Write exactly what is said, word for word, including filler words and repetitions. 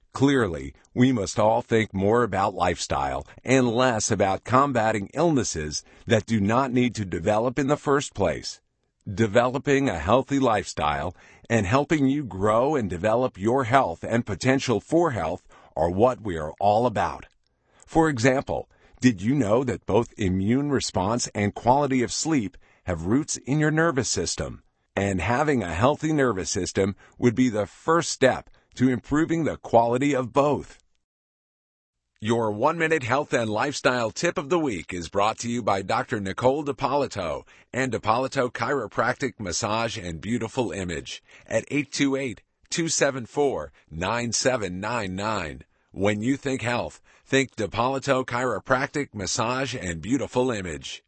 Clearly, we must all think more about lifestyle and less about combating illnesses that do not need to develop in the first place. Developing a healthy lifestyle and helping you grow and develop your health and potential for health are what we are all about. For example, did you know that both immune response and quality of sleep have roots in your nervous system? And having a healthy nervous system would be the first step to improving the quality of both. Your one-minute health and lifestyle tip of the week is brought to you by Doctor Nicole DiPolito and DiPolito Chiropractic Massage and Beautiful Image at eight two eight, two seven four, nine seven nine nine. When you think health, think DiPolito Chiropractic Massage and Beautiful Image.